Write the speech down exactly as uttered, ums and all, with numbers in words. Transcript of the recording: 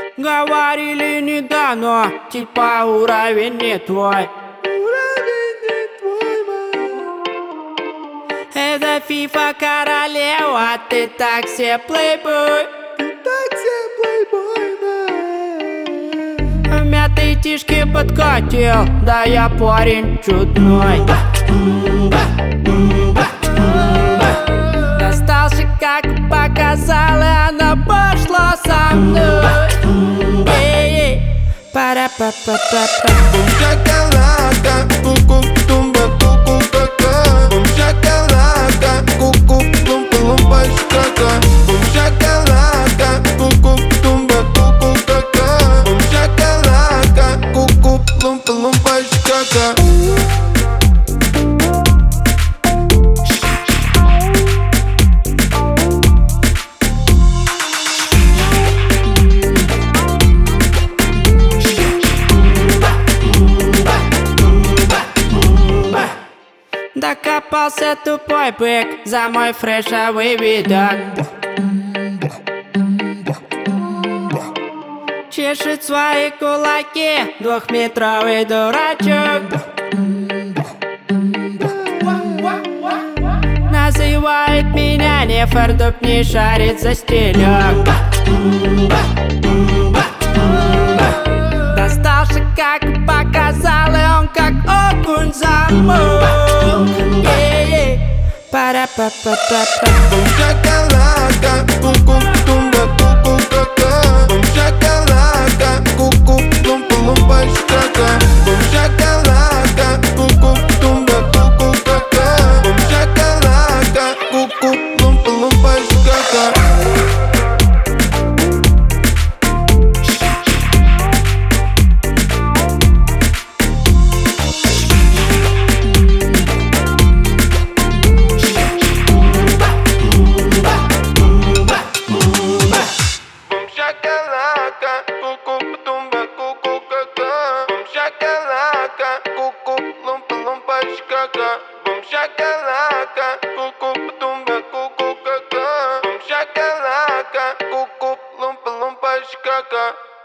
Говорили не дано, типа уровень не твой. Уровень не твой, Это фифа королева, ты так все плейбой. ты так все плейбой, В мятой тишке подкатил, да я парень чудной. Достался, как показал, и она пошла со мной. Эй-эй, пара-па-па-па-па. Бум шакалака, ку-ку, тумба, ку-ку, ка-ка. Бум шакалака, ку-ку, лумпа, лумпа, шкака. Бум шакалака, ку-ку, тумба, ку-ку, ка-ка. Бум шакалака, ку-ку, лумпа, лумпа, шкака. Докопался тупой бык за мой фрешовый видок. Чешет свои кулаки двухметровый дурачок. Называет меня нефордук, не шарит за стелек. Достался, как показал, и он как окунь замок. Эй-эй, пара-па-па-па-па. Бум шакалака, ку-ку, тумба, ку-ку, ка-ка. Бум шакалака, ку-ку, лумпа, лумпа, шкака. Бум шакалака, ку-ку, тумба, ку-ку, ка-ка. Бум шакалака, ку-ку, лумпа, лумпа, шкака. Shakalaka, cuckoo, tumba, cuckoo, caca. Boom shakalaka, cuckoo, lumpa, lumpa, shkaka. Boom shakalaka, cuckoo, tumba, cuckoo, caca. Boom shakalaka, cuckoo, lumpa, lumpa, shkaka.